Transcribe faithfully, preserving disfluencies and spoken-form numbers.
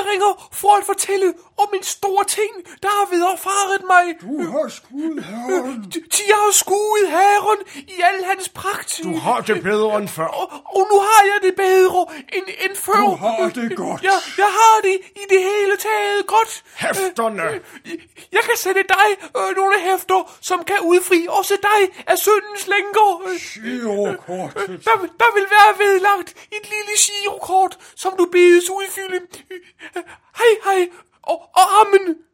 Jeg ringer for at fortælle om en stor ting, der har vederfaret mig. Du har skudt Herren. Jeg har skudt Herren i al hans pragt. Du har det bedre end før. Og, og nu har jeg det bedre end, end før. Du har det godt. Jeg, jeg har det i det hele taget godt. Hæfterne. Jeg kan sætte dig øh, nogle hæfter, som kan udfri også dig af syndens lænker. Girokortet. Der, der vil være vedlagt et lille girokort, som du bedes udfylde. Hej, hej, og, og amen.